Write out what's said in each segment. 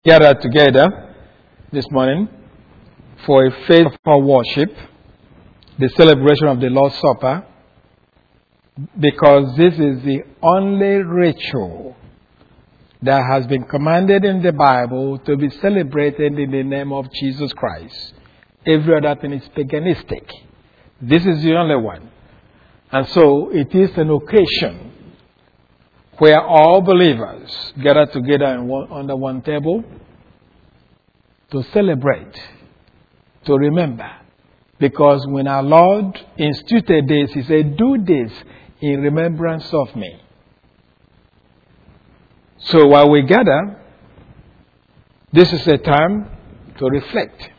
gathered together this morning for a faithful worship, the celebration of the Lord's Supper, because this is the only ritual that has been commanded in the Bible to be celebrated in the name of Jesus Christ. Every other thing is paganistic. This is the only one. And so it is an occasion where all believers gather together under one table to celebrate, to remember. Because when our Lord instituted this, He said, "Do this in remembrance of me." So while we gather, this is a time to reflect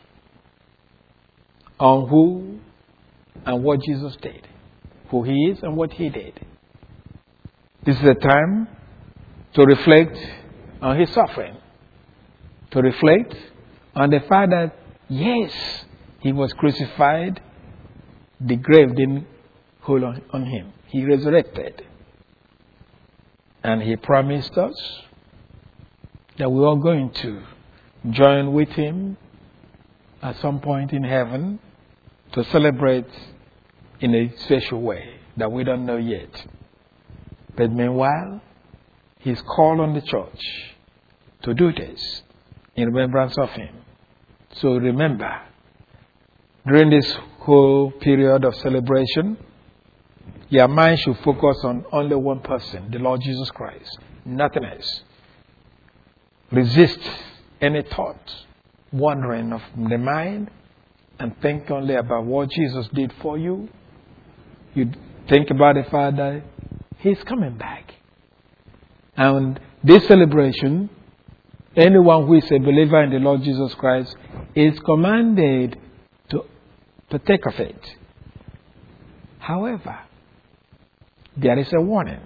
on who and what Jesus did, who He is and what He did. This is a time to reflect on His suffering, to reflect on the fact that, yes, He was crucified, the grave didn't hold on Him. He resurrected. And He promised us that we are going to join with Him at some point in heaven to celebrate in a special way that we don't know yet. But meanwhile, He's called on the church to do this in remembrance of Him. So remember, during this whole period of celebration, your mind should focus on only one person, the Lord Jesus Christ. Nothing else. Resist any thought wandering of the mind and think only about what Jesus did for you. You think about the fact that He's coming back. And this celebration, anyone who is a believer in the Lord Jesus Christ is commanded to partake of it. However, there is a warning.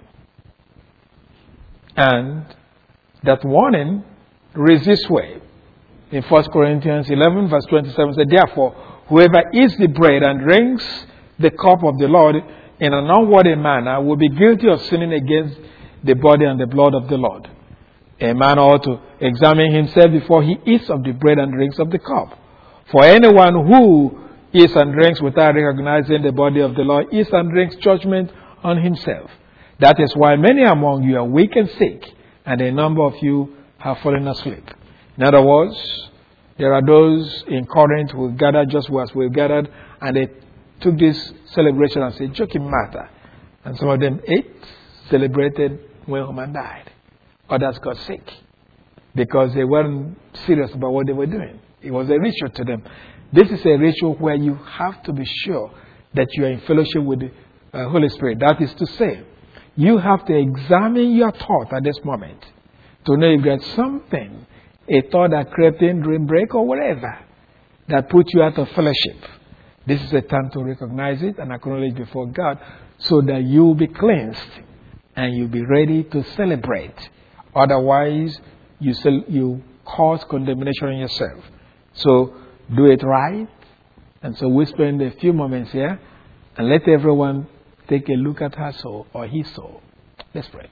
And that warning reads this way. In 1 Corinthians 11 verse 27 says, "Therefore, whoever eats the bread and drinks the cup of the Lord in an unworthy manner will be guilty of sinning against the body and the blood of the Lord. A man ought to examine himself before he eats of the bread and drinks of the cup. For anyone who eats and drinks without recognizing the body of the Lord eats and drinks judgment on himself. That is why many among you are weak and sick, and a number of you have fallen asleep." In other words, there are those in Corinth who gathered just as we gathered, and they took this celebration as a joking matter. And some of them ate, celebrated, went home and died. Others got sick because they weren't serious about what they were doing. It was a ritual to them. This is a ritual where you have to be sure that you are in fellowship with the Holy Spirit. That is to say, you have to examine your thought at this moment to know if there's something, a thought that crept in during break or whatever, that put you out of fellowship. This is a time to recognize it and acknowledge before God so that you will be cleansed and you'll be ready to celebrate. Otherwise, you cause condemnation on yourself. So do it right. And so we spend a few moments here and let everyone take a look at her soul or his soul. Let's pray.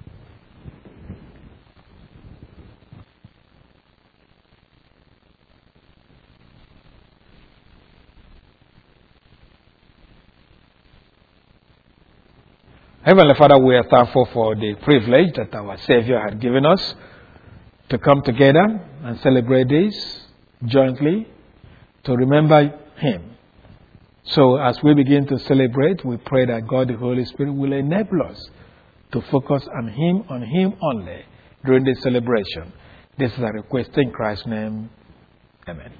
Heavenly Father, we are thankful for the privilege that our Savior had given us to come together and celebrate this jointly, to remember Him. So as we begin to celebrate, we pray that God, the Holy Spirit, will enable us to focus on Him only during this celebration. This is a request in Christ's name. Amen.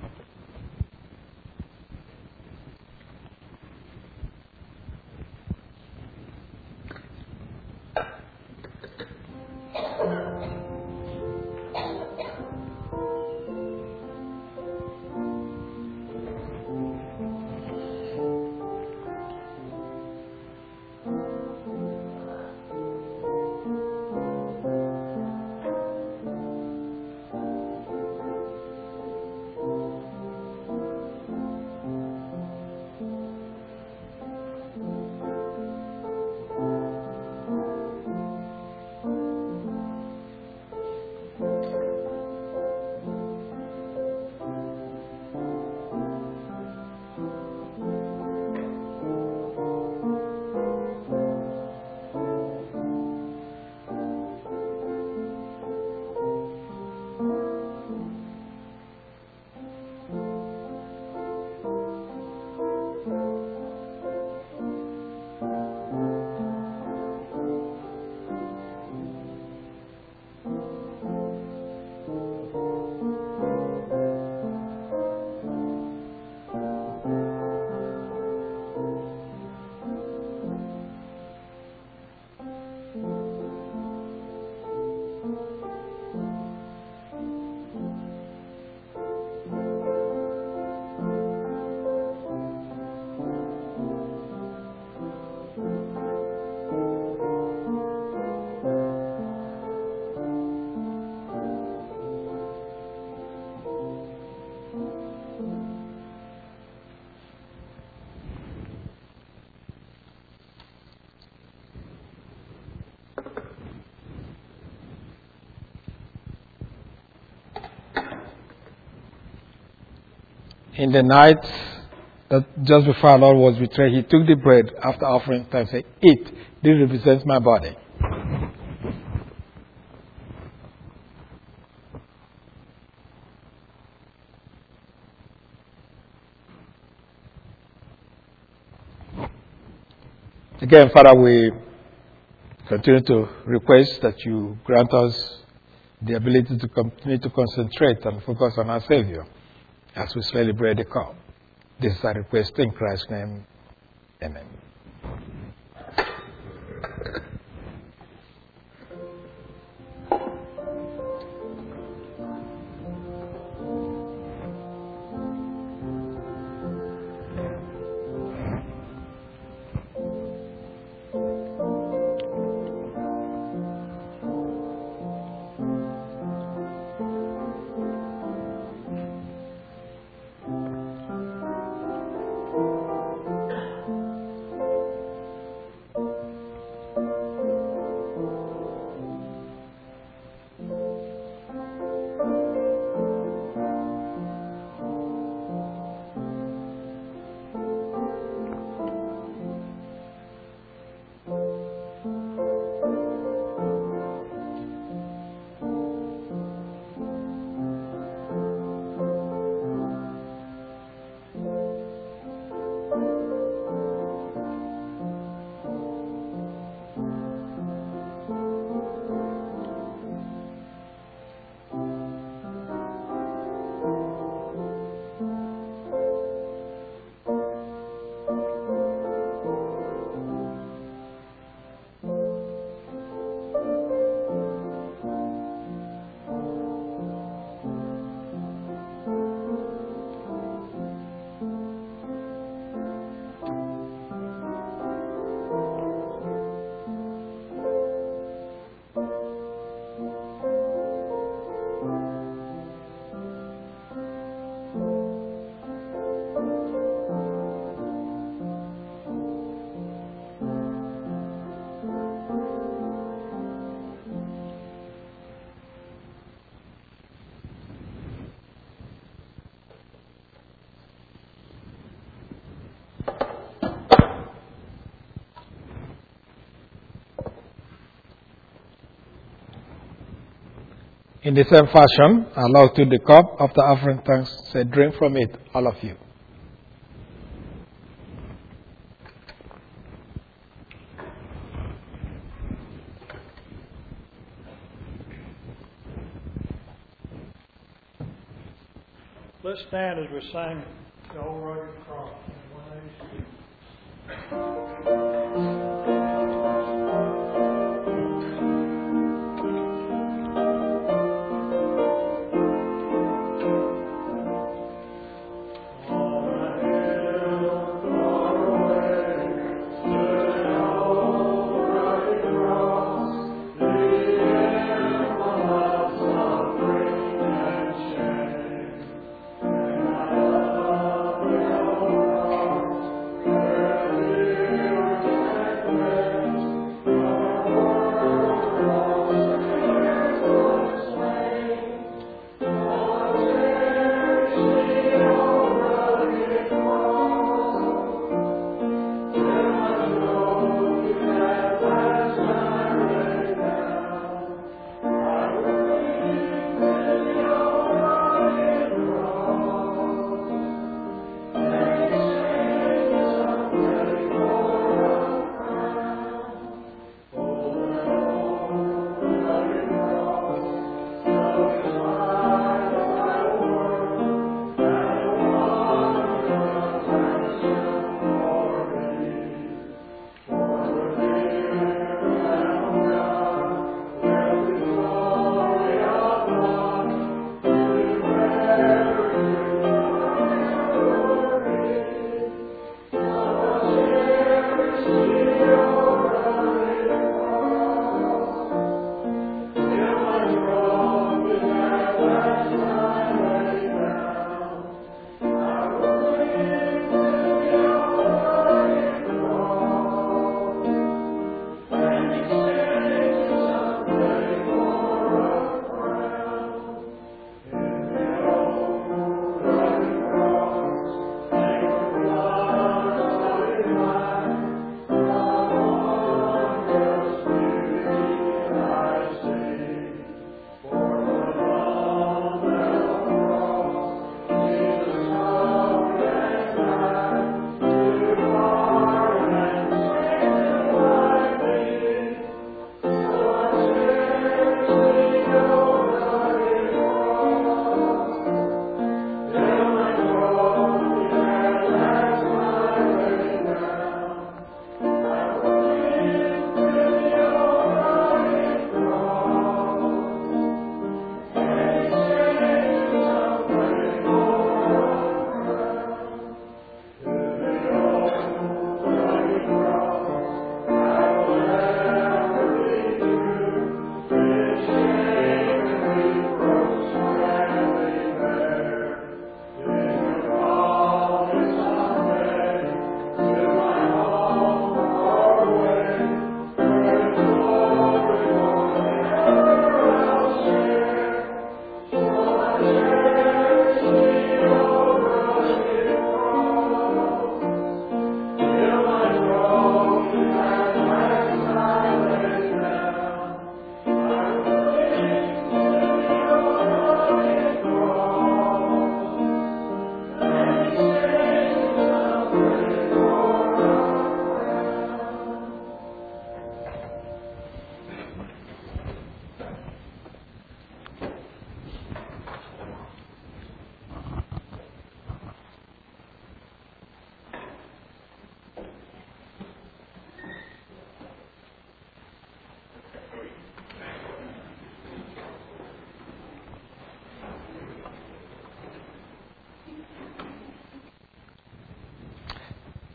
In the night, that just before our Lord was betrayed, he took the bread after offering time and said, "Eat, this represents my body." Again, Father, we continue to request that you grant us the ability to continue to concentrate and focus on our Savior as we celebrate the cup. This is our request in Christ's name. Amen. In the same fashion, our Lord took the cup after offering thanks, said, "Drink from it, all of you. Let's stand as we sing the old rugged cross in 186. Thank you.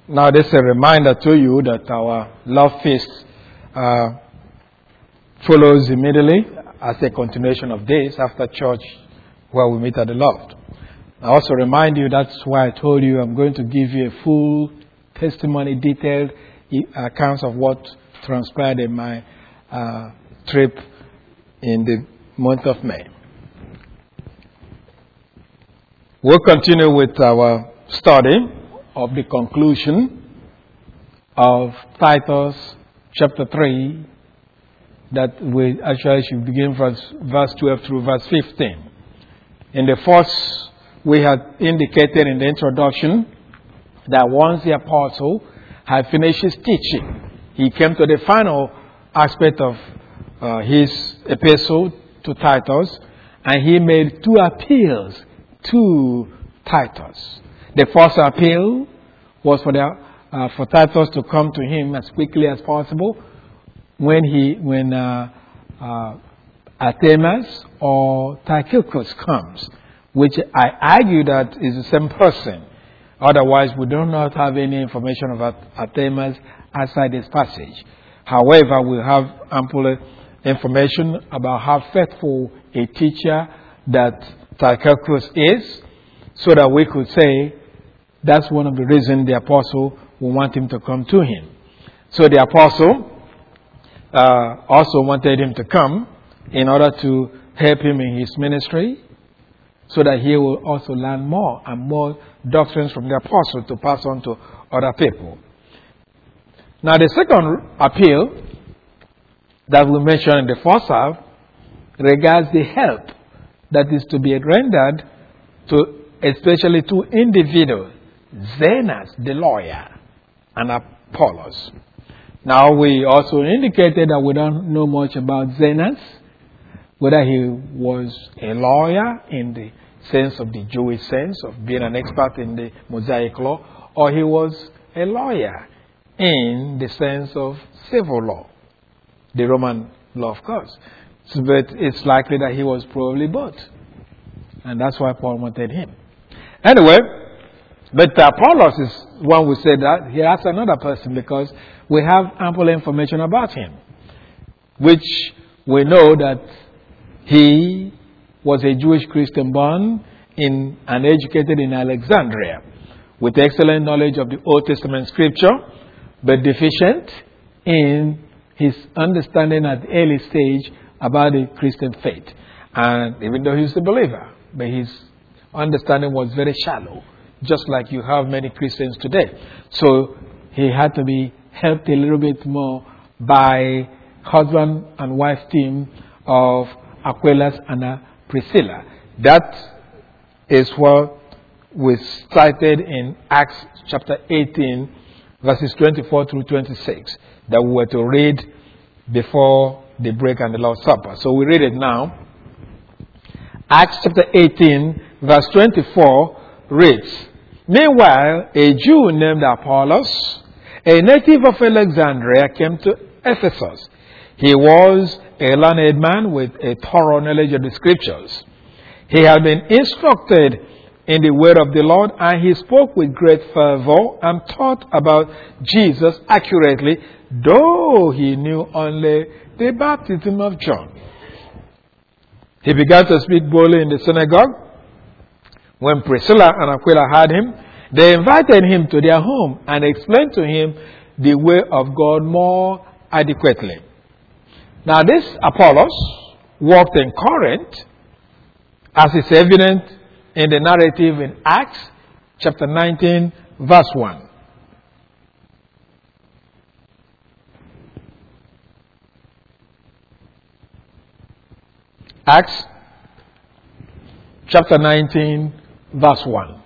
Now, this is a reminder to you that our love feast follows immediately as a continuation of this after church where we meet at the loft. I also remind you, that's why I told you I'm going to give you a full testimony, detailed accounts of what transpired in my trip in the month of May. We'll continue with our study of the conclusion of Titus chapter 3, that we actually should begin from verse 12 through verse 15. In the first, we had indicated in the introduction that once the apostle had finished his teaching, he came to the final aspect of his epistle to Titus, and he made two appeals to Titus. The first appeal was for Titus to come to him as quickly as possible when Artemas or Tychicus comes, which I argue that is the same person. Otherwise, we do not have any information about Artemas outside this passage. However, we have ample information about how faithful a teacher that Tychicus is, so that we could say that's one of the reasons the apostle will want him to come to him. So the apostle also wanted him to come in order to help him in his ministry, so that he will also learn more and more doctrines from the apostle to pass on to other people. Now, the second appeal that we mentioned in the first half regards the help that is to be rendered to especially two individuals, Zenas, the lawyer, and Apollos. Now, we also indicated that we don't know much about Zenas, whether he was a lawyer in the sense of the Jewish sense of being an expert in the Mosaic law, or he was a lawyer in the sense of civil law, the Roman law, of course. But it's likely that he was probably both. And that's why Paul wanted him. Anyway, but Apollos is one we said that he has another person, because we have ample information about him, which we know that he was a Jewish Christian born in and educated in Alexandria with excellent knowledge of the Old Testament scripture, but deficient in his understanding at the early stage about the Christian faith. And even though he's a believer, but his understanding was very shallow, just like you have many Christians today. So he had to be helped a little bit more by husband and wife team of Aquilus and Priscilla. That is what we cited in Acts chapter 18, verses 24 through 26, that we were to read before the break and the Lord's Supper. So we read it now. Acts chapter 18, verse 24 reads, "Meanwhile, a Jew named Apollos, a native of Alexandria, came to Ephesus. He was a learned man with a thorough knowledge of the scriptures. He had been instructed in the word of the Lord, and he spoke with great fervor and taught about Jesus accurately, though he knew only the baptism of John. He began to speak boldly in the synagogue. When Priscilla and Aquila heard him, they invited him to their home and explained to him the way of God more adequately. Now, this Apollos worked in Corinth, as is evident in the narrative in Acts chapter 19, verse 1. Acts chapter 19, verse 1.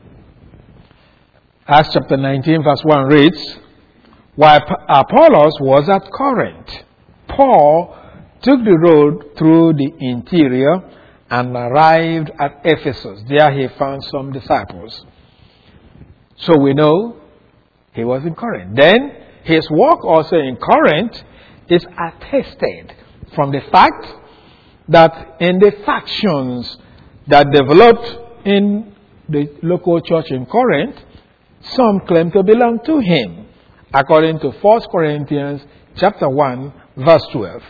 Acts chapter 19, verse 1 reads, "While Apollos was at Corinth, Paul took the road through the interior and arrived at Ephesus. There he found some disciples." So we know he was in Corinth. Then his work also in Corinth is attested from the fact that in the factions that developed in the local church in Corinth, some claim to belong to him, according to 1 Corinthians chapter 1, verse 12.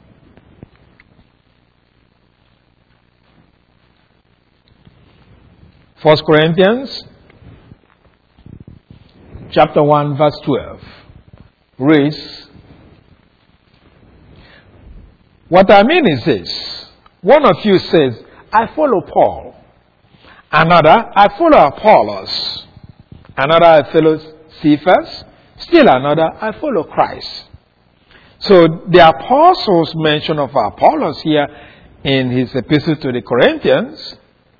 First Corinthians chapter 1 verse 12 reads, what I mean is this. One of you says, I follow Paul. Another, I follow Apollos. Another, I follow Cephas. Still another, I follow Christ. So the apostles mention of Apollos here in his epistle to the Corinthians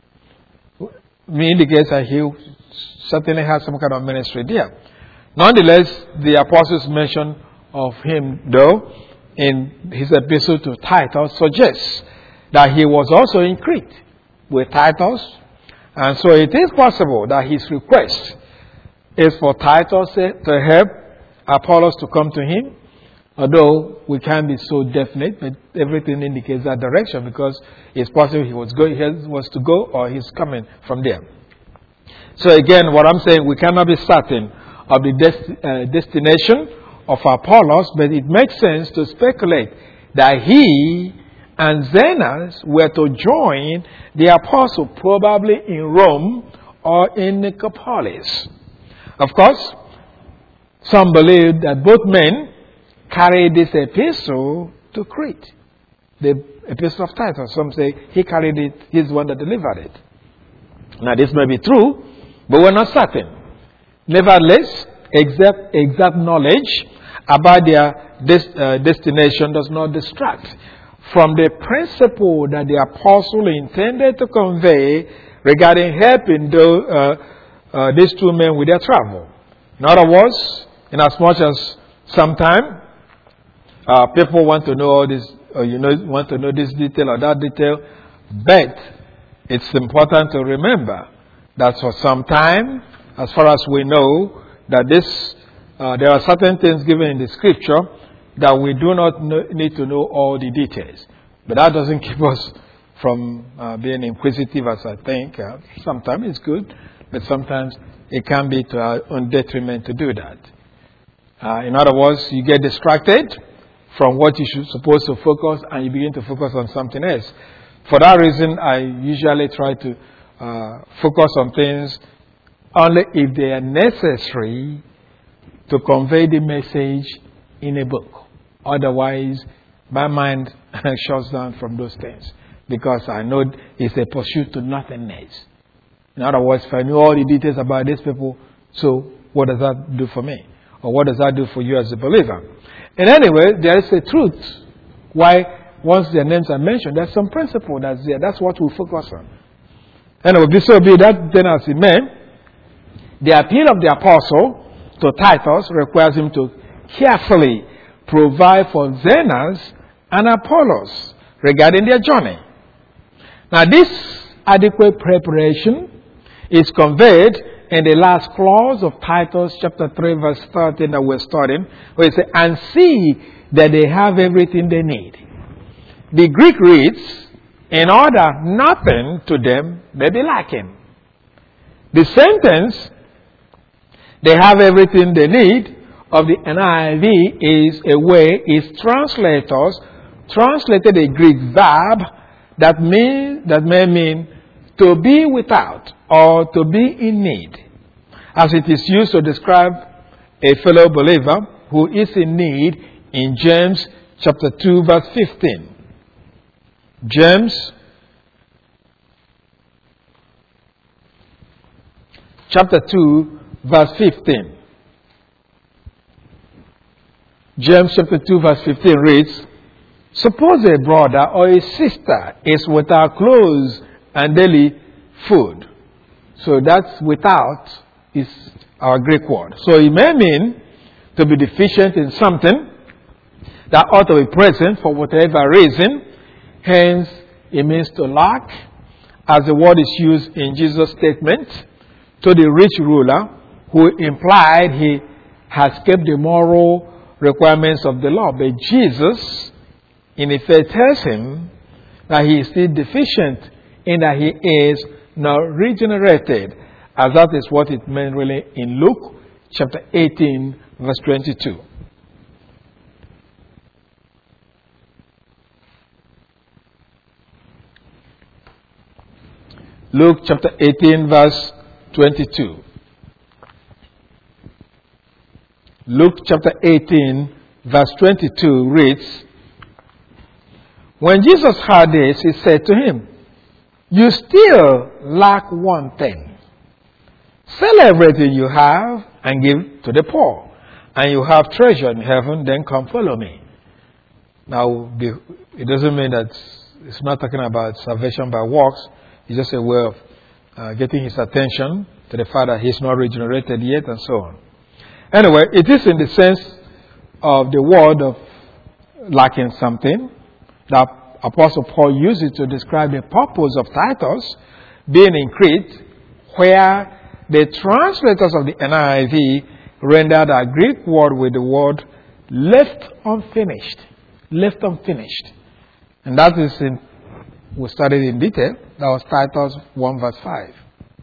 indicates that he certainly has some kind of ministry there. Nonetheless, the apostles mention of him, though, in his epistle to Titus suggests that he was also in Crete with Titus. And so it is possible that his request is for Titus to help Apollos to come to him, although we can't be so definite, but everything indicates that direction because it's possible he was to go or he's coming from there. So again, what I'm saying, we cannot be certain of the destination of Apollos, but it makes sense to speculate that he and Zenas were to join the apostle probably in Rome or in Nicopolis. Of course, some believe that both men carried this epistle to Crete, the epistle of Titus. Some say he carried it, he's the one that delivered it. Now this may be true, but we're not certain. Nevertheless, exact knowledge about their destination does not distract from the principle that the apostle intended to convey regarding helping these two men with their travel. In other words, in as much as sometimes people want to know all this, want to know this detail or that detail, but it's important to remember that for some time, as far as we know, that there are certain things given in the scripture that we do not need to know all the details. But that doesn't keep us from being inquisitive, as I think. Sometimes it's good, but sometimes it can be to our own detriment to do that. In other words, you get distracted from what you should supposed to focus and you begin to focus on something else. For that reason, I usually try to focus on things only if they are necessary to convey the message in a book. Otherwise, my mind shuts down from those things because I know it's a pursuit to nothingness. In other words, if I knew all the details about these people, so what does that do for me? Or what does that do for you as a believer? And anyway, there is a truth why once their names are mentioned, there's some principle that's there. That's what we focus on. Anyway, so be that then as it may, the appeal of the apostle to Titus requires him to carefully provide for Zenas and Apollos regarding their journey. Now, this adequate preparation is conveyed in the last clause of Titus chapter 3 verse 13 that we're studying, where it says, and see that they have everything they need. The Greek reads, in order nothing to them may be lacking. The sentence, they have everything they need, of the NIV is translated a Greek verb that may mean to be without or to be in need, as it is used to describe a fellow believer who is in need in James chapter 2 verse 15. James chapter 2 verse 15. James chapter 2 verse 15 reads, suppose a brother or a sister is without clothes and daily food. So that's without is our Greek word. So it may mean to be deficient in something that ought to be present for whatever reason. Hence, it means to lack, as the word is used in Jesus' statement to the rich ruler who implied he has kept the moral requirements of the law. But Jesus, in effect, tells him that he is still deficient in that he is not regenerated as that is what it meant really in Luke chapter 18, verse 22. Luke chapter 18, verse 22. Luke chapter 18, verse 22 reads, "When Jesus heard this, he said to him, 'You still lack one thing. Sell everything you have and give to the poor, and you have treasure in heaven, then come follow me.'" Now, it doesn't mean that it's not talking about salvation by works. It's just a way of getting his attention to the fact that he's not regenerated yet and so on. Anyway, it is in the sense of the word of lacking something that Apostle Paul uses to describe the purpose of Titus being in Crete, where the translators of the NIV rendered a Greek word with the word left unfinished. Left unfinished. And that is we studied in detail. That was Titus 1 verse 5.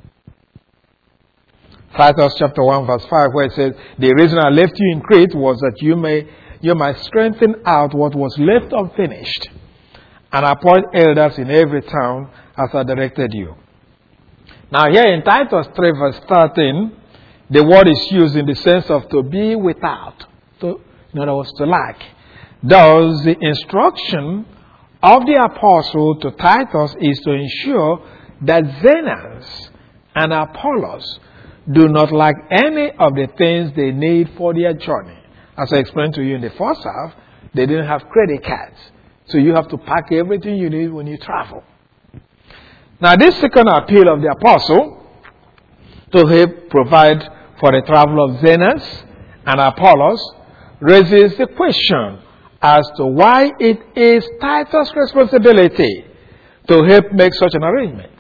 Titus chapter 1 verse 5, where it says, "The reason I left you in Crete was that you might strengthen out what was left unfinished, and appoint elders in every town as I directed you." Now here in Titus 3 verse 13, the word is used in the sense of to be without. In other words, to lack. Thus, the instruction of the apostle to Titus is to ensure that Zenas and Apollos do not lack any of the things they need for their journey. As I explained to you in the first half, they didn't have credit cards. So you have to pack everything you need when you travel. Now this second appeal of the apostle to help provide for the travel of Zenas and Apollos raises the question as to why it is Titus' responsibility to help make such an arrangement.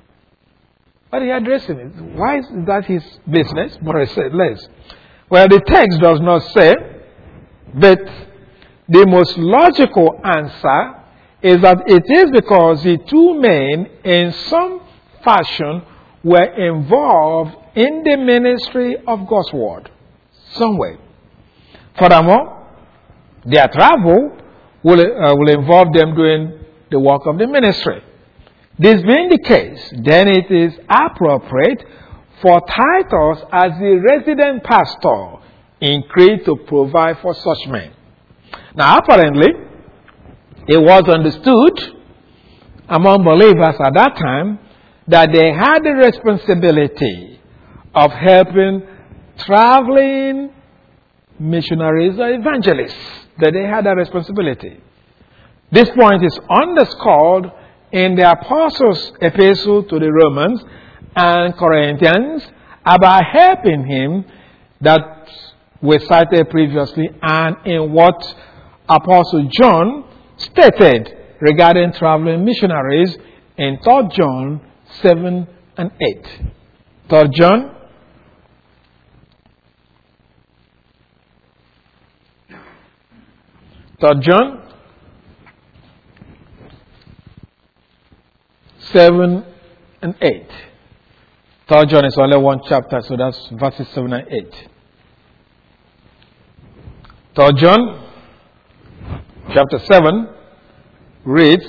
But he addressing it. Why is that his business? More or less. Well, the text does not say, but the most logical answer is that it is because the two men in some fashion were involved in the ministry of God's word. Some way. Furthermore, their travel will involve them doing the work of the ministry. This being the case, then it is appropriate for Titus as the resident pastor in Crete to provide for such men. Now apparently, it was understood among believers at that time that they had the responsibility of helping traveling missionaries or evangelists. That they had a responsibility. This point is underscored in the apostles' epistle to the Romans and Corinthians about helping him that we cited previously, and in what Apostle John stated regarding traveling missionaries in 3 John 7 and 8. 3 John John 7 and 8. 3 John is only one chapter, so that's verses 7 and 8. 3 John chapter 7 reads,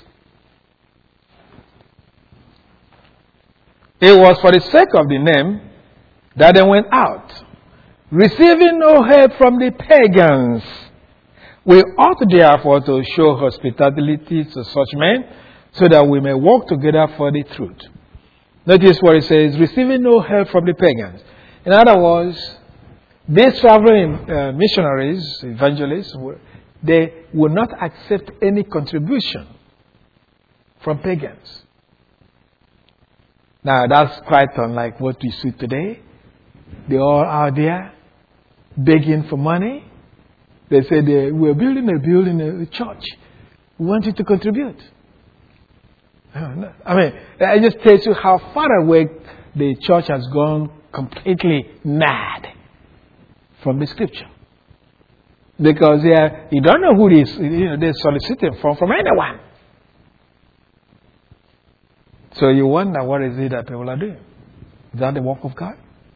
"It was for the sake of the name that they went out, receiving no help from the pagans. We ought therefore to show hospitality to such men, so that we may work together for the truth." Notice what it says, receiving no help from the pagans. In other words, these traveling missionaries, evangelists, they will not accept any contribution from pagans. Now that's quite unlike what we see today. They're all out there begging for money. They say we're building a church. We want you to contribute. I mean, it just tells you how far away the church has gone completely mad from the scripture. Because you don't know who they're soliciting from anyone. So you wonder what is it that people are doing. Is that the work of God?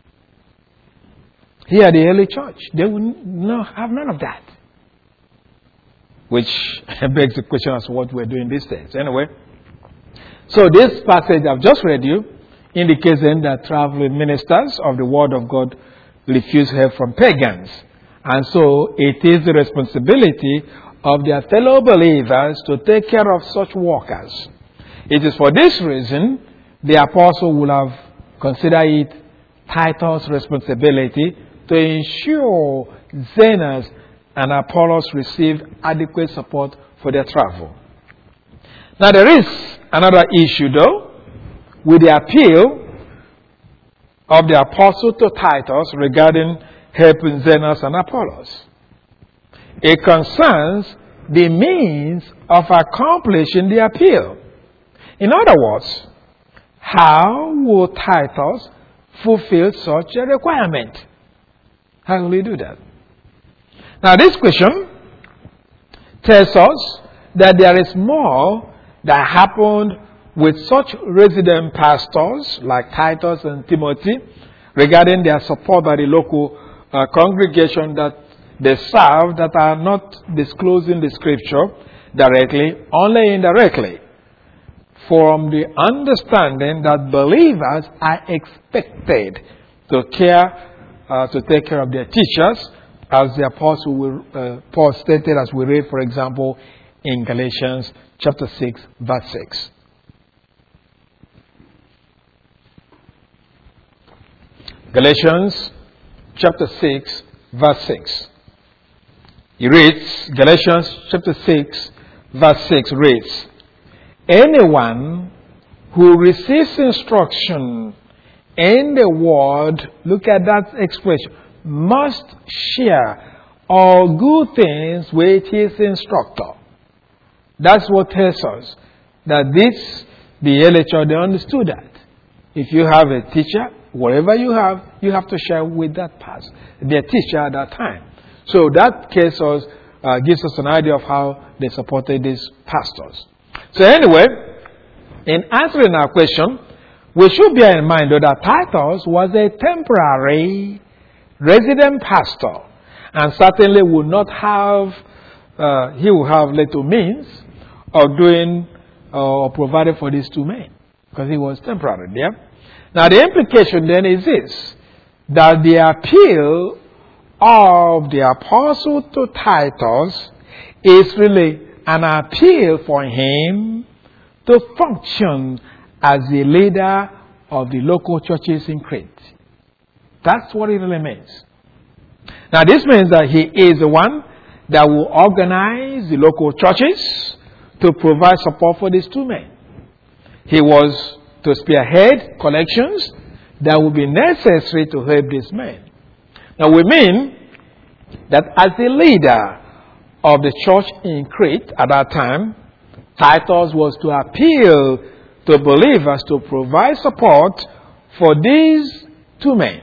Here, the early church, they will have none of that. Which begs the question as to what we're doing these days. Anyway, so this passage I've just read you indicates then that traveling ministers of the Word of God refuse help from pagans. And so it is the responsibility of their fellow believers to take care of such workers. It is for this reason the apostle will have considered it Titus' responsibility to ensure Zenas and Apollos received adequate support for their travel. Now there is another issue though with the appeal of the apostle to Titus regarding helping Zenas and Apollos. It concerns the means of accomplishing the appeal. In other words, how will Titus fulfill such a requirement? How will he do that? Now this question tells us that there is more that happened with such resident pastors like Titus and Timothy regarding their support by the local congregation that they serve that are not disclosing the scripture directly, only indirectly, from the understanding that believers are expected to take care of their teachers, as the apostle Paul stated, as we read, for example, in Galatians chapter 6, verse 6. Galatians chapter 6, verse 6. He reads, Galatians chapter 6, verse 6 reads, anyone who receives instruction in the word, look at that expression, must share all good things with his instructor. That's what tells us that the early church, they understood that. If you have a teacher, whatever you have to share with that person, their teacher at that time. So that gives us an idea of how they supported these pastors. So anyway, in answering our question, we should bear in mind that Titus was a temporary resident pastor, and certainly would not have, he will have little means of doing or providing for these two men, because he was temporary there. Now the implication then is this, that the appeal of the apostle to Titus is really an appeal for him to function as the leader of the local churches in Crete. That's what it really means. Now this means that he is the one that will organize the local churches to provide support for these two men. He was to spearhead collections that would be necessary to help these men. Now we mean that as the leader of the church in Crete at that time, Titus was to appeal to believers to provide support for these two men.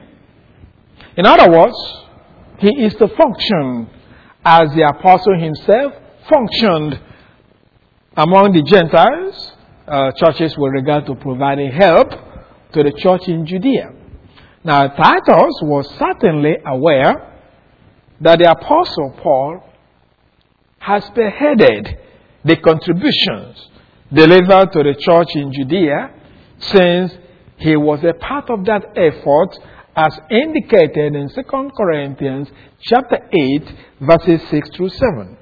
In other words, he is to function as the apostle himself functioned among the Gentiles, churches with regard to providing help to the church in Judea. Now, Titus was certainly aware that the apostle Paul has spearheaded the contributions delivered to the church in Judea, since he was a part of that effort as indicated in 2 Corinthians chapter 8, verses 6 through 7.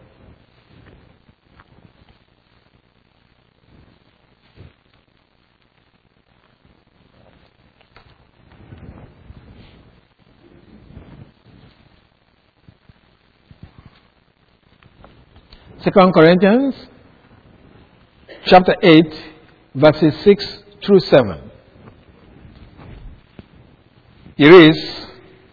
Second Corinthians chapter 8, verses 6 through 7. It is,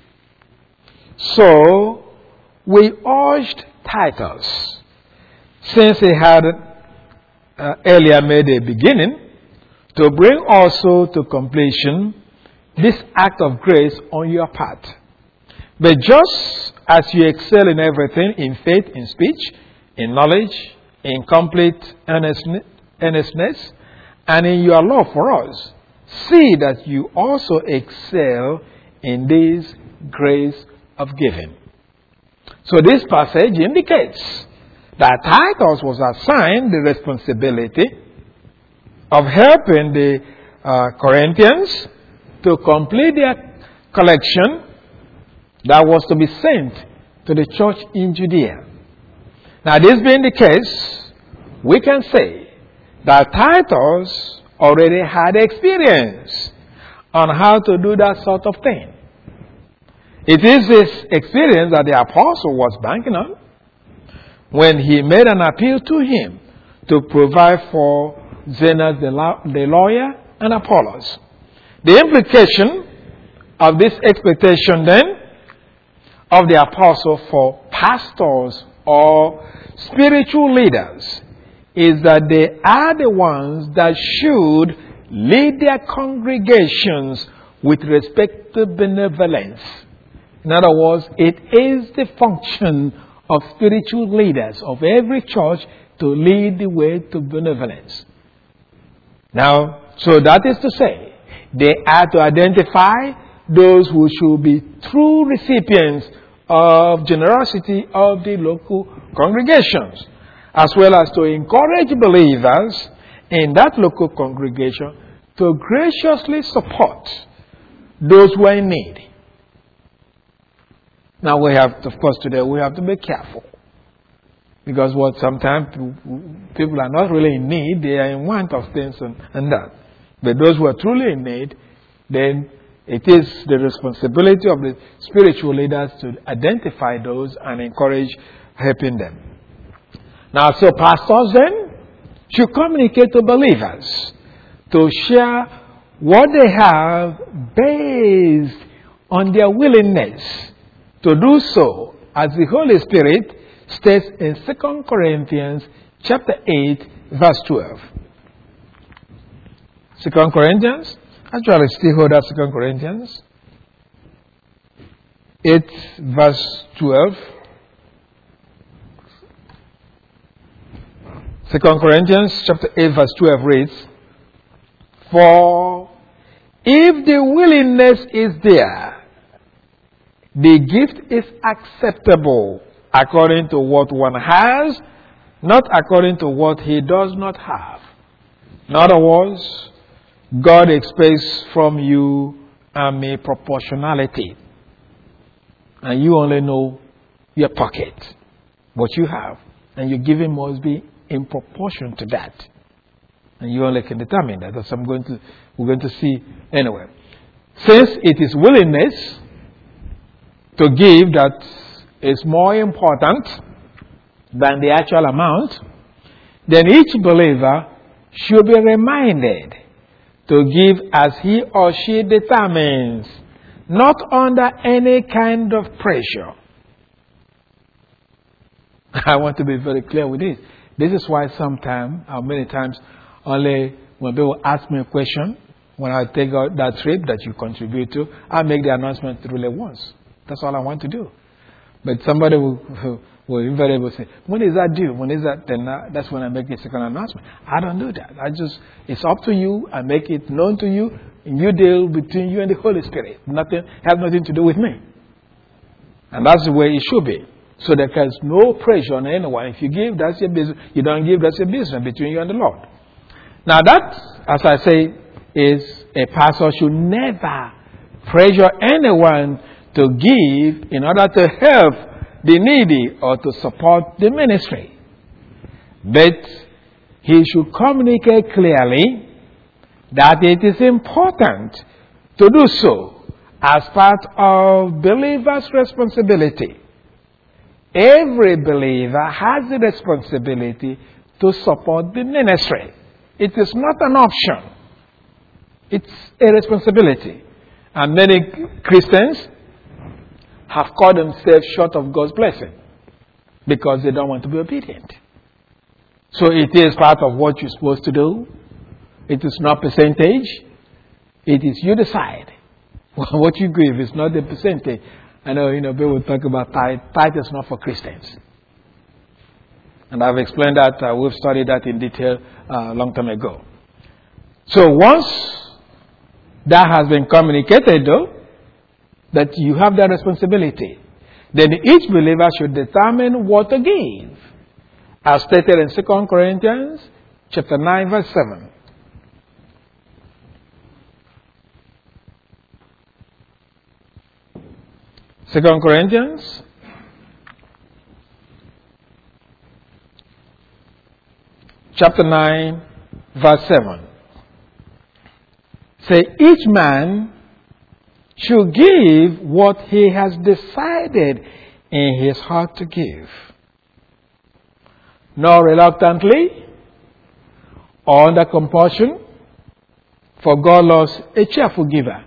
so we urged Titus, since he had earlier made a beginning, to bring also to completion this act of grace on your part. But just as you excel in everything, in faith, in speech, in knowledge, in complete earnestness, and in your love for us, see that you also excel in this grace of giving. So this passage indicates that Titus was assigned the responsibility of helping the Corinthians to complete their collection that was to be sent to the church in Judea. Now, this being the case, we can say that Titus already had experience on how to do that sort of thing. It is this experience that the apostle was banking on when he made an appeal to him to provide for Zenas the lawyer and Apollos. The implication of this expectation then of the apostle for pastors or spiritual leaders is that they are the ones that should lead their congregations with respect to benevolence. In other words, it is the function of spiritual leaders of every church to lead the way to benevolence. Now, so that is to say, they are to identify those who should be true recipients of generosity of the local congregations, as well as to encourage believers in that local congregation to graciously support those who are in need. Now we have, of course, today we have to be careful. Because sometimes people are not really in need, they are in want of things and that. But those who are truly in need, then it is the responsibility of the spiritual leaders to identify those and encourage helping them. Now, so pastors then should communicate to believers to share what they have based on their willingness to do so, as the Holy Spirit states in 2 Corinthians chapter 8, verse 12. 2 Corinthians, actually still hold up 2 Corinthians 8, verse 12. 2 Corinthians chapter 8, verse 12 reads, "For if the willingness is there, the gift is acceptable according to what one has, not according to what he does not have." In other words, God expects from you a proportionality. And you only know your pocket, what you have. And your giving must be in proportion to that. And you only can determine that. That's what we're going to see anyway. Since it is willingness to give that is more important than the actual amount, then each believer should be reminded to give as he or she determines, not under any kind of pressure. I want to be very clear with this. This is why sometimes, many times, only when people ask me a question, when I take out that trip that you contribute to, I make the announcement really once. That's all I want to do. But somebody will invariably say, "When is that due? When is that?" Then that's when I make the second announcement. I don't do that. It's up to you. I make it known to you, and you deal between you and the Holy Spirit. Have nothing to do with me. And that's the way it should be. So there's no pressure on anyone. If you give, that's your business. You don't give, that's your business between you and the Lord. Now that, as I say, is a pastor should never pressure anyone to give in order to help the needy or to support the ministry. But he should communicate clearly that it is important to do so as part of believers' responsibility. Every believer has the responsibility to support the ministry. It is not an option. It's a responsibility. And many Christians have caught themselves short of God's blessing because they don't want to be obedient. So it is part of what you're supposed to do. It is not percentage. It is you decide what you give. It's not the percentage. I know, people talk about tithe. Tithe is not for Christians. And I've explained that. We've studied that in detail a long time ago. So once That has been communicated, though, that you have that responsibility. Then each believer should determine what to give, as stated in 2 Corinthians chapter 9, verse 7. Second Corinthians chapter 9, verse 7. Say, each man should give what he has decided in his heart to give, not reluctantly or under compulsion, for God loves a cheerful giver.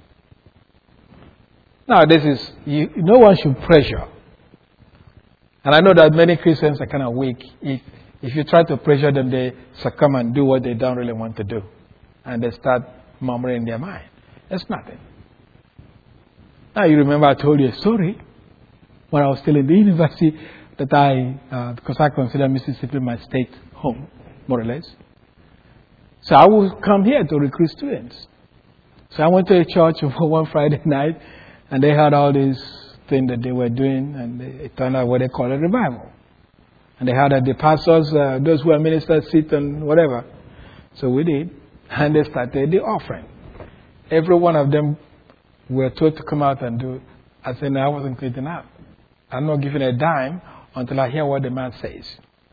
Now, no one should pressure. And I know that many Christians are kind of weak. If you try to pressure them, they succumb and do what they don't really want to do. And they start murmuring in their mind. It's nothing. Now, you remember I told you a story when I was still in the university that because I consider Mississippi my state home, more or less. So I would come here to recruit students. So I went to a church one Friday night, and they had all these things that they were doing, and it turned out what they call a revival. And they had the pastors, those who are ministers, sit and whatever. So we did, and they started the offering. Every one of them were told to come out and do it. I said, no, I wasn't quitting out. I'm not giving a dime until I hear what the man says.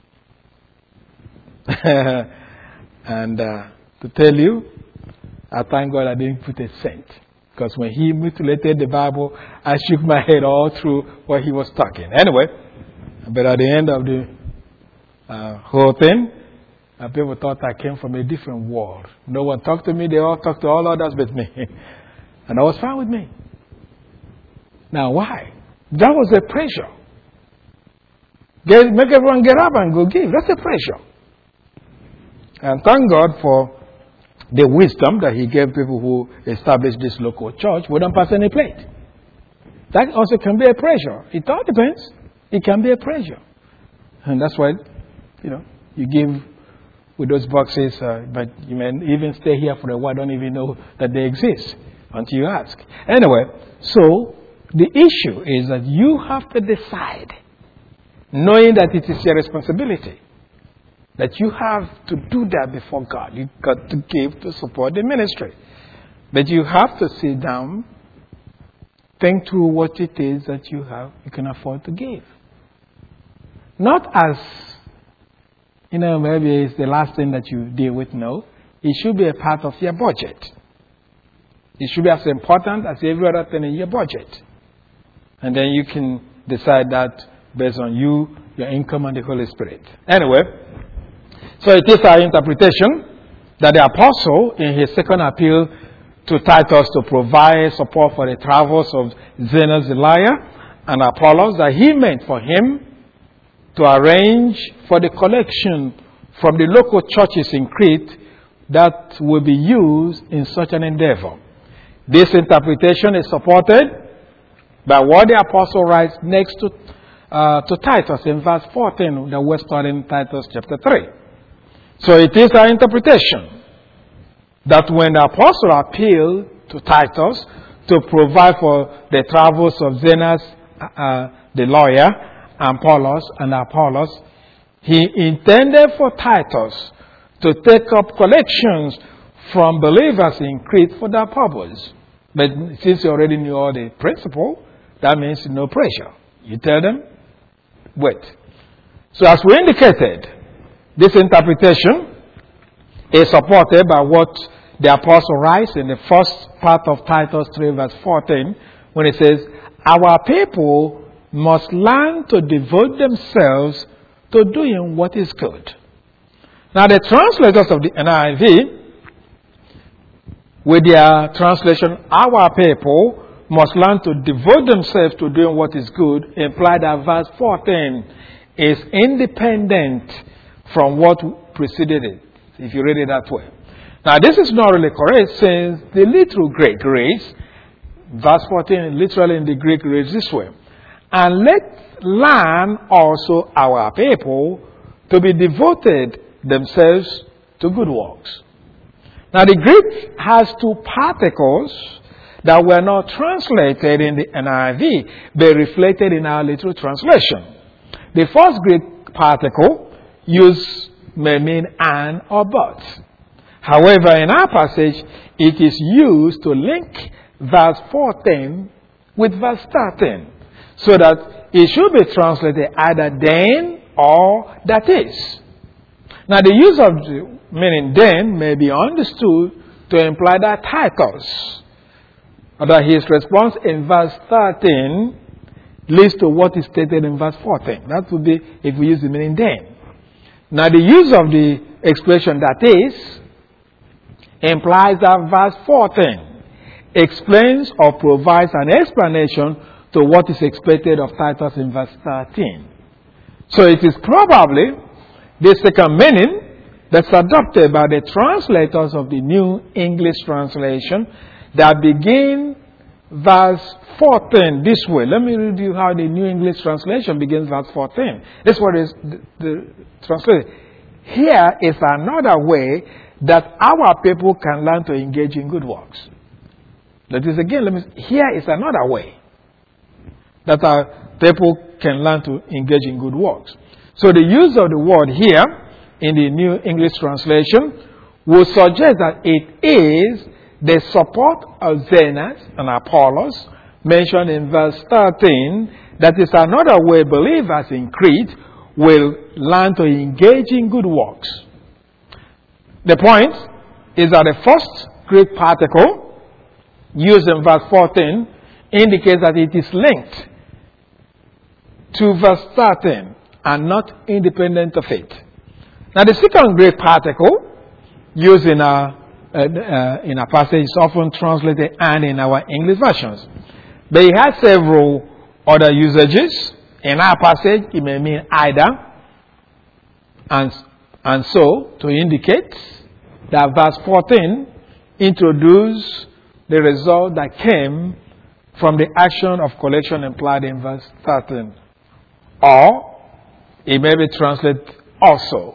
And to tell you, I thank God I didn't put a cent. Because when he mutilated the Bible, I shook my head all through what he was talking. Anyway, but at the end of the whole thing, people thought I came from a different world. No one talked to me. They all talked to all others but me. And that was fine with me. Now, why? That was a pressure. Make everyone get up and go give. That's a pressure. And thank God for the wisdom that he gave people who established this local church. We don't pass any plate. That also can be a pressure. It all depends. It can be a pressure. And that's why, you give with those boxes, but you may even stay here for a while, don't even know that they exist until you ask. Anyway, so the issue is that you have to decide, knowing that it is your responsibility, that you have to do that before God. You've got to give to support the ministry. But you have to sit down, think through what it is that you can afford to give. Not as, maybe it's the last thing that you deal with. No. It should be a part of your budget. It should be as important as every other thing in your budget. And then you can decide that based on you, your income, and the Holy Spirit. Anyway, so it is our interpretation that the apostle, in his second appeal to Titus to provide support for the travels of Zenas, Eliah, and Apollos, that he meant for him to arrange for the collection from the local churches in Crete that will be used in such an endeavor. This interpretation is supported by what the apostle writes next to Titus in verse 14 that we're studying Titus chapter 3. So it is our interpretation that when the apostle appealed to Titus to provide for the travels of Zenas, the lawyer, and Apollos, he intended for Titus to take up collections from believers in Crete for that purpose. But since you already knew all the principle, that means no pressure. You tell them, wait. So as we indicated, this interpretation is supported by what the apostle writes in the first part of Titus 3 verse 14 when it says, our people must learn to devote themselves to doing what is good. Now the translators of the NIV, with their translation, our people must learn to devote themselves to doing what is good, imply that verse 14 is independent from what preceded it, if you read it that way. Now this is not really correct, since the literal Greek reads, verse 14 literally in the Greek reads this way, and let's learn also our people to be devoted themselves to good works. Now the Greek has two particles that were not translated in the NIV, but reflected in our literal translation. The first Greek particle may mean and or but. However, in our passage, it is used to link verse 14 with verse 13, so that it should be translated either then or that is. Now, the use of the meaning then may be understood to imply that Titus, or that his response in verse 13 leads to what is stated in verse 14. That would be if we use the meaning then. Now, the use of the expression that is implies that verse 14 explains or provides an explanation to what is expected of Titus in verse 13. So it is probably the second meaning that's adopted by the translators of the New English Translation that begin verse 14 this way. Let me read you how the New English Translation begins verse 14. This is what is the translation. Here is another way that our people can learn to engage in good works. That is again, here is another way that our people can learn to engage in good works. So the use of the word here in the New English Translation will suggest that it is the support of Zenas and Apollos mentioned in verse 13. That is another way believers in Crete will learn to engage in good works. The point is that the first Greek particle used in verse 14 indicates that it is linked to verse 13 and not independent of it. Now, the second Greek particle used in a passage is often translated and in our English versions. But it has several other usages. In our passage, it may mean either. And so, to indicate that verse 14 introduced the result that came from the action of collection implied in verse 13. Or, it may be translated also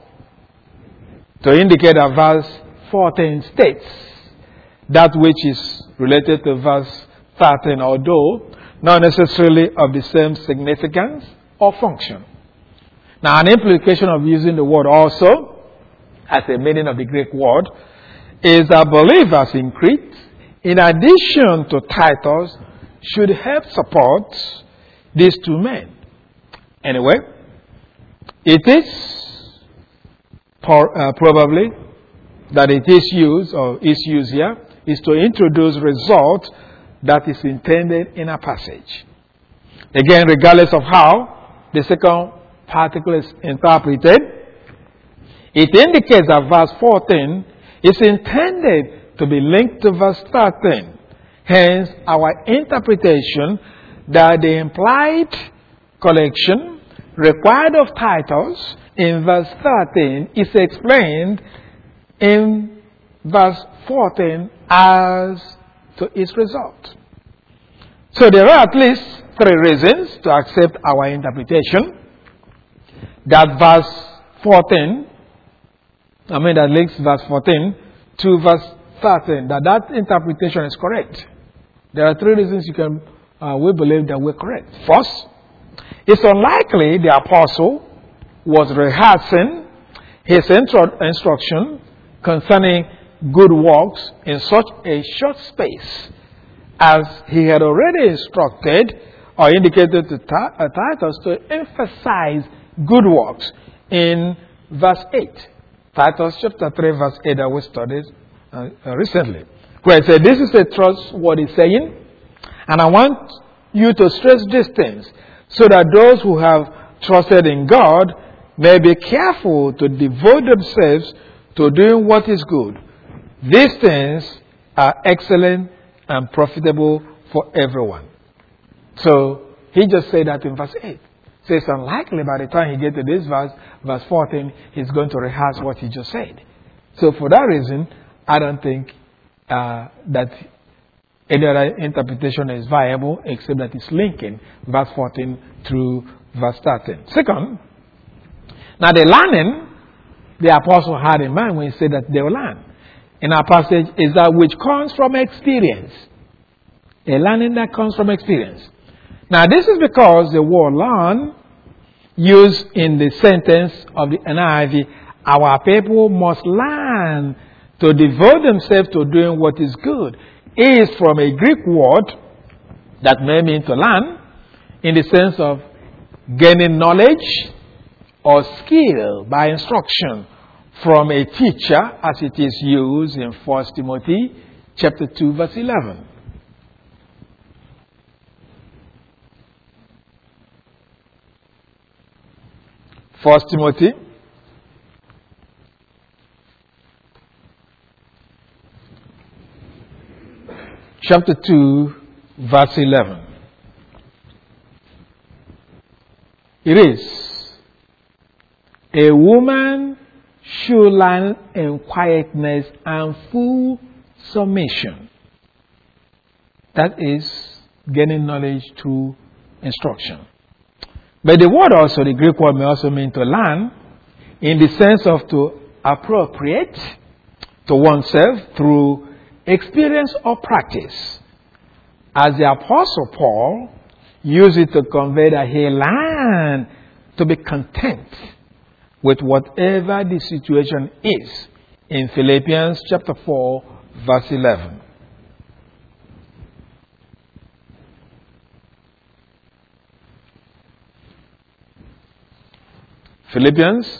to indicate that verse 14 states that which is related to verse 13, although not necessarily of the same significance or function. Now, an implication of using the word also as a meaning of the Greek word is that believers in Crete, in addition to Titus, should help support these two men. Anyway, it is probably that it is used or is used here is to introduce result that is intended in a passage. Again, regardless of how the second particle is interpreted, it indicates that verse 14 is intended to be linked to verse 13. Hence, our interpretation that the implied collection required of Titus in verse 13 is explained in verse 14 as to its result. So there are at least three reasons to accept our interpretation that verse 14, that links verse 14 to verse 13, that interpretation is correct. There are three reasons we believe that we're correct. First, it's unlikely the apostle was rehearsing his instruction concerning good works in such a short space, as he had already instructed or indicated to Titus to emphasize good works in verse 8. Titus chapter 3 verse 8 that we studied recently, where it said, "This is a trustworthy saying, and I want you to stress these things, so that those who have trusted in God may be careful to devote themselves to doing what is good. These things are excellent and profitable for everyone." So he just said that in verse 8. So it's unlikely by the time he gets to this verse 14, he's going to rehearse what he just said. So for that reason, I don't think that any other interpretation is viable except that it's linking verse 14 through verse 13. Second, now the learning the apostle had in mind when he said that they will learn. in our passage is that which comes from experience. A learning that comes from experience. Now, this is because the word learn, used in the sentence of the NIV, our people must learn to devote themselves to doing what is good, is from a Greek word that may mean to learn, in the sense of gaining knowledge or skill by instruction from a teacher, as it is used in 1 Timothy chapter 2, verse 11. First Timothy chapter 2, verse 11. It is, a woman should learn in quietness and full submission. That is gaining knowledge through instruction. But the word also, the Greek word, may also mean to learn in the sense of to appropriate to oneself through experience or practice. As the Apostle Paul used it to convey that he learned to be content with whatever the situation is in Philippians chapter 4, verse 11. Philippians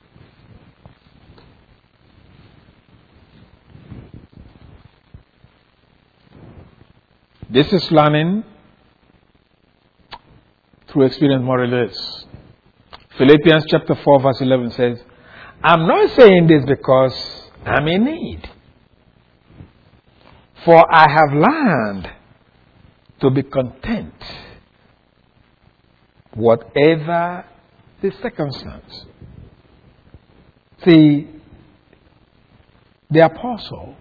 this is learning through experience, more or less. Philippians chapter 4 verse 11 says, I'm not saying this because I'm in need, for I have learned to be content whatever the circumstance. See, the apostle,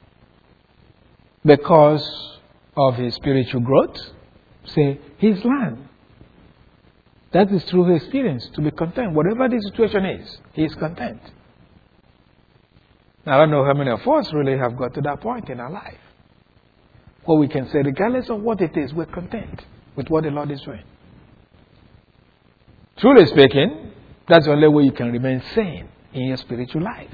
because of his spiritual growth, say he's learned. That is through his experience, to be content. Whatever the situation is, he is content. Now, I don't know how many of us really have got to that point in our life where we can say, regardless of what it is, we're content with what the Lord is doing. Truly speaking, that's the only way you can remain sane in your spiritual life.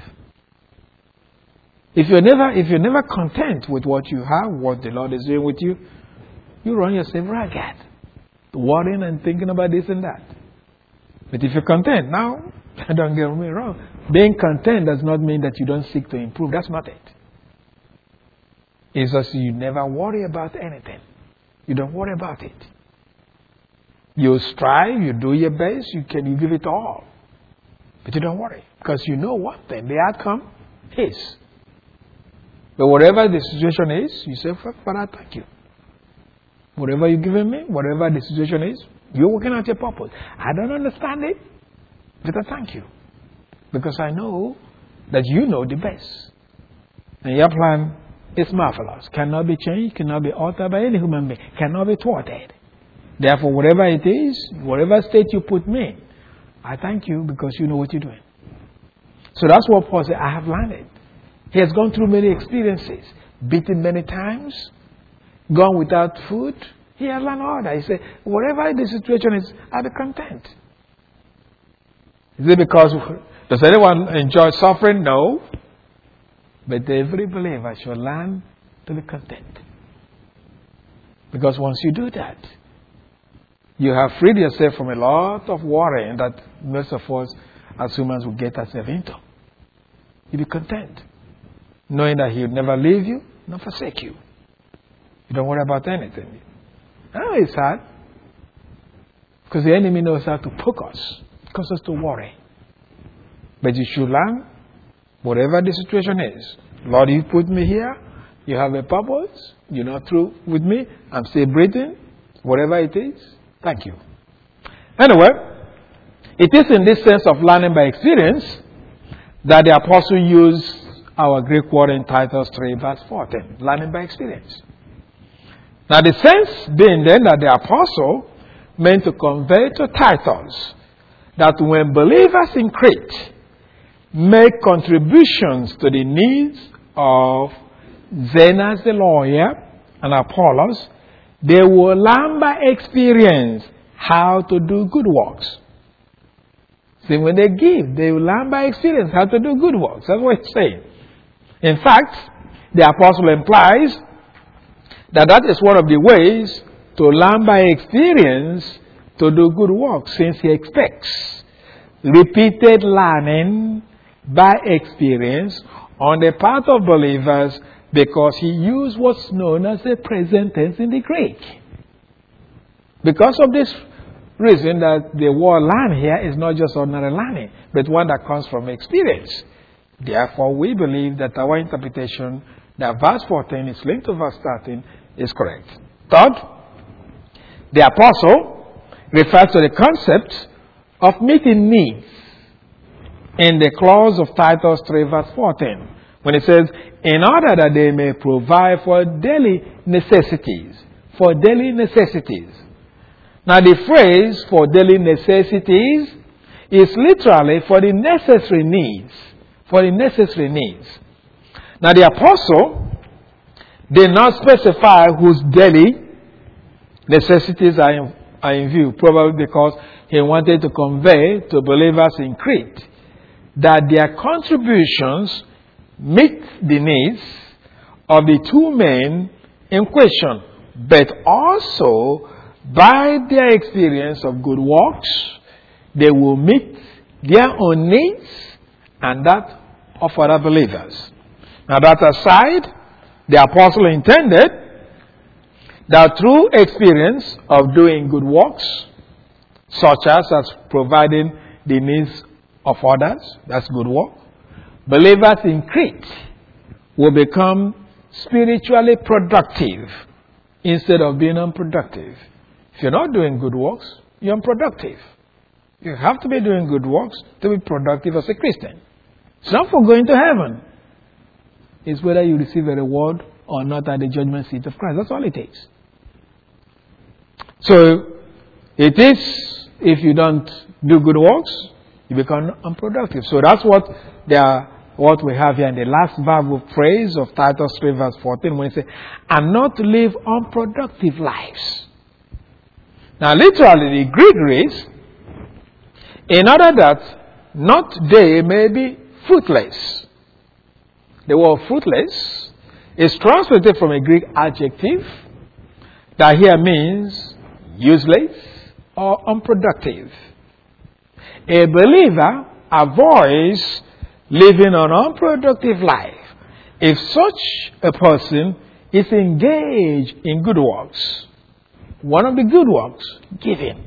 If you're never content with what you have, what the Lord is doing with you, you run yourself ragged, worrying and thinking about this and that. But if you're content, now, don't get me wrong, being content does not mean that you don't seek to improve. That's not it. It's just you never worry about anything. You don't worry about it. You strive, you do your best, you give it all. But you don't worry, because you know one thing, the outcome is. But whatever the situation is, you say, Father, thank you. Whatever you've given me, whatever the situation is, you're working out your purpose. I don't understand it, but I thank you. Because I know that you know the best. And your plan is marvelous. Cannot be changed, cannot be altered by any human being, cannot be thwarted. Therefore, whatever it is, whatever state you put me in, I thank you because you know what you're doing. So that's what Paul said, I have learned it. He has gone through many experiences, beaten many times, gone without food. He has learned all that. He said, whatever the situation is, I'll be content. Is it because, does anyone enjoy suffering? No. But every believer should learn to be content. Because once you do that, you have freed yourself from a lot of worry that most of us as humans will get ourselves into. You be content, knowing that He will never leave you, nor forsake you. You don't worry about anything. I know it's hard, because the enemy knows how to poke us, cause us to worry. But you should learn, whatever the situation is. Lord, you put me here, you have a purpose, you're not through with me, I'm still breathing, whatever it is. Thank you. Anyway, it is in this sense of learning by experience that the apostle used our Greek word in Titus 3 verse 14. Learning by experience. Now the sense being then that the apostle meant to convey to Titus that when believers in Crete make contributions to the needs of Zenas the lawyer and Apollos, they will learn by experience how to do good works. See, when they give, they will learn by experience how to do good works. That's what it's saying. In fact, the apostle implies that is one of the ways to learn by experience to do good works, since he expects repeated learning by experience on the part of believers, because he used what's known as the present tense in the Greek. Because of this reason, that the word learn here is not just ordinary learning, but one that comes from experience. Therefore, we believe that our interpretation that verse 14 is linked to verse 13 is correct. Third, the apostle refers to the concept of meeting needs in the clause of Titus 3 verse 14, when it says, in order that they may provide for daily necessities. For daily necessities. Now the phrase for daily necessities is literally for the necessary needs. For the necessary needs. Now the apostle did not specify whose daily necessities are in view, probably because he wanted to convey to believers in Crete that their contributions meet the needs of the two men in question, but also by their experience of good works, they will meet their own needs and that of other believers. Now that aside, the apostle intended that through experience of doing good works, such as providing the needs of others, that's good work, believers in Crete will become spiritually productive instead of being unproductive. If you're not doing good works, you're unproductive. You have to be doing good works to be productive as a Christian. It's not for going to heaven. It's whether you receive a reward or not at the judgment seat of Christ. That's all it takes. So, it is, if you don't do good works, you become unproductive. So that's what we have here in the last verb of praise of Titus 3 verse 14, when it says, and not to live unproductive lives. Now literally the Greek reads, in order that not they may be fruitless. The word fruitless is translated from a Greek adjective that here means useless or unproductive. A believer avoids living an unproductive life if such a person is engaged in good works. One of the good works, giving.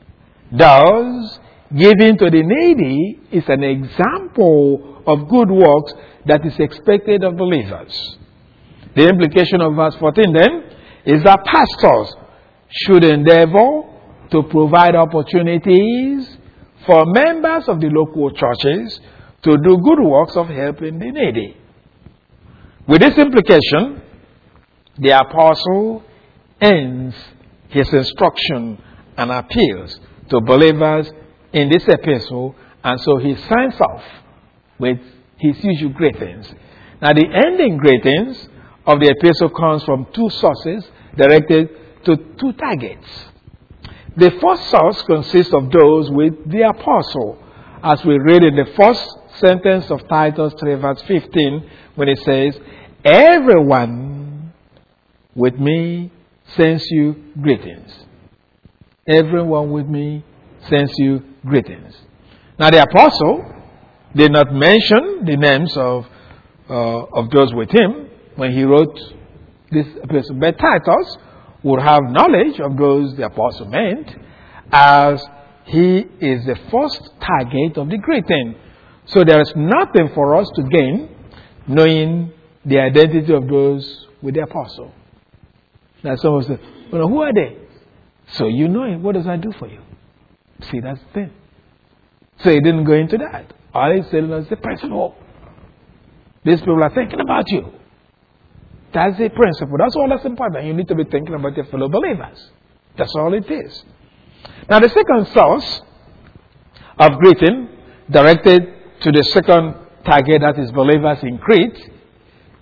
Thus, giving to the needy is an example of good works that is expected of believers. The implication of verse 14 then is that pastors should endeavor to provide opportunities for members of the local churches to do good works of helping the needy. With this implication, the apostle ends his instruction and appeals to believers in this epistle, and so he signs off with his usual greetings. Now the ending greetings of the epistle comes from two sources directed to two targets. The first source consists of those with the apostle, as we read in the first sentence of Titus 3 verse 15, when it says, everyone with me sends you greetings. Everyone with me sends you greetings. Now the apostle did not mention the names of those with him when he wrote this epistle, but Titus would have knowledge of those the apostle meant, as he is the first target of the greeting. So there is nothing for us to gain knowing the identity of those with the apostle. Now someone says, well, who are they? So you know him. What does that do for you? See, that's the thing. So he didn't go into that. All he's telling us is the principle. These people are thinking about you. That's the principle. That's all that's important. You need to be thinking about your fellow believers. That's all it is. Now the second source of greeting directed to the second target, that is believers in Crete,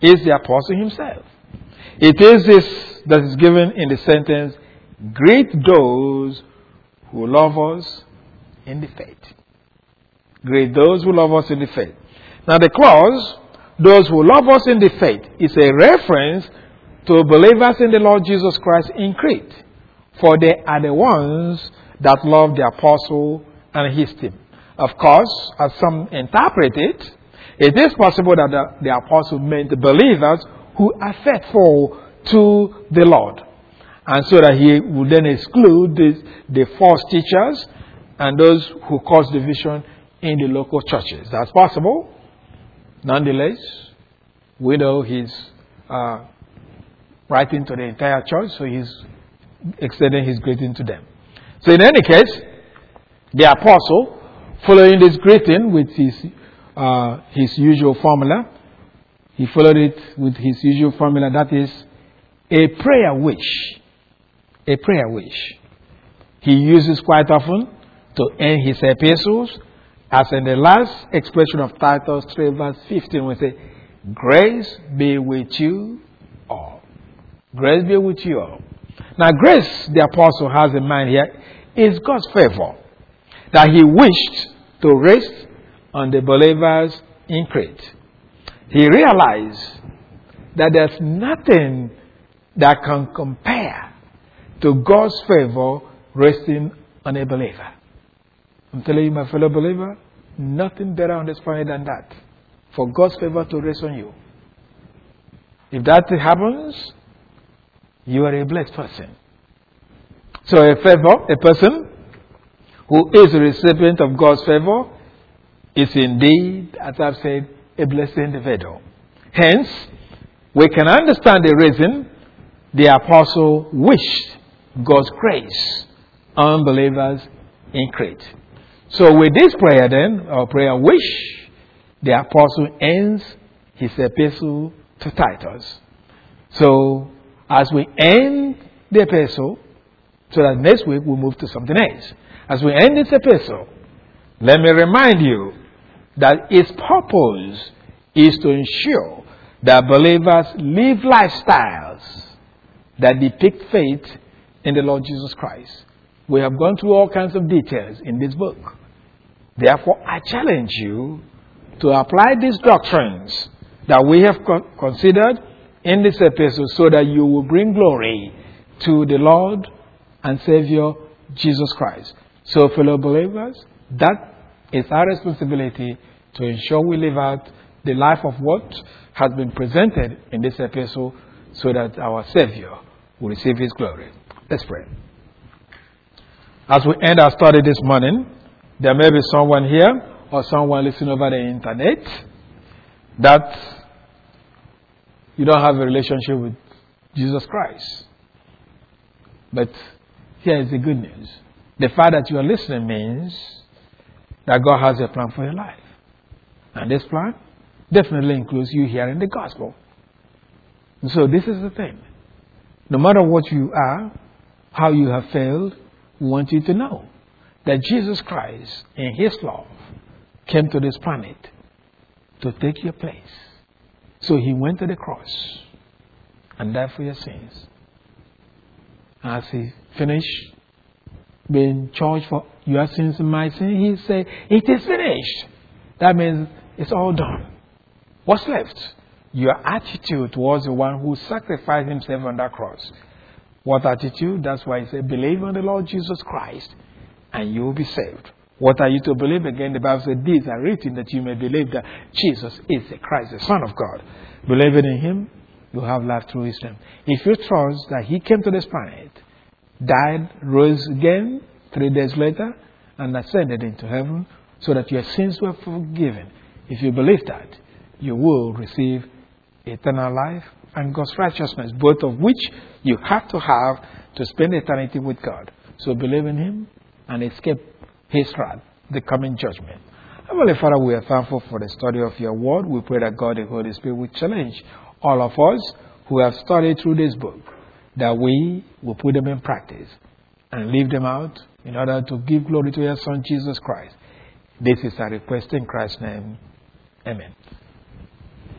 is the apostle himself. It is this that is given in the sentence, greet those who love us in the faith. Greet those who love us in the faith. Now the clause, those who love us in the faith, is a reference to believers in the Lord Jesus Christ in Crete. For they are the ones that love the apostle and his team. Of course, as some interpret it, it is possible that the apostle meant the believers who are faithful to the Lord. And so that he would then exclude the false teachers and those who cause division in the local churches. That's possible. Nonetheless, we know he's writing to the entire church, so he's extending his greeting to them. So in any case, the apostle, following this greeting with his usual formula, he followed it with his usual formula, that is a prayer wish. A prayer wish. He uses quite often to end his epistles, as in the last expression of Titus 3 verse 15, we say, grace be with you all. Grace be with you all. Now, grace the apostle has in mind here is God's favor that he wished to rest on the believers in Crete. He realized that there's nothing that can compare to God's favor resting on a believer. I'm telling you, my fellow believer, nothing better on this planet than that. For God's favor to rest on you. If that happens, you are a blessed person. So a person who is a recipient of God's favor is indeed, as I've said, a blessed individual. Hence, we can understand the reason the apostle wished God's grace on believers in Crete. So with this prayer then, or prayer wish, the apostle ends his epistle to Titus. So as we end the epistle, so that next week we'll move to something else. As we end this epistle, let me remind you that its purpose is to ensure that believers live lifestyles that depict faith in the Lord Jesus Christ. We have gone through all kinds of details in this book. Therefore, I challenge you to apply these doctrines that we have considered in this episode so that you will bring glory to the Lord and Savior Jesus Christ. So, fellow believers, that is our responsibility to ensure we live out the life of what has been presented in this epistle so that our Savior will receive His glory. Let's pray. As we end our study this morning, there may be someone here or someone listening over the internet that you don't have a relationship with Jesus Christ. But here is the good news. The fact that you are listening means that God has a plan for your life. And this plan definitely includes you hearing the gospel. And so this is the thing. No matter what you are, how you have failed, we want you to know that Jesus Christ, in His love, came to this planet to take your place. So He went to the cross and died for your sins. As He finished being charged for your sins and my sin, He said, it is finished. That means it's all done. What's left? Your attitude towards the one who sacrificed Himself on that cross. What attitude? That's why He said, believe on the Lord Jesus Christ and you will be saved. What are you to believe? Again, the Bible said, these are written that you may believe that Jesus is the Christ, the Son of God. Believing in Him, you have life through His name. If you trust that He came to this planet, died, rose again 3 days later, and ascended into heaven so that your sins were forgiven, if you believe that, you will receive eternal life and God's righteousness, both of which you have to spend eternity with God. So believe in Him and escape His wrath, the coming judgment. Heavenly Father, we are thankful for the study of your word. We pray that God, the Holy Spirit, will challenge all of us who have studied through this book, that we will put them in practice and leave them out in order to give glory to your Son, Jesus Christ. This is our request in Christ's name. Amen.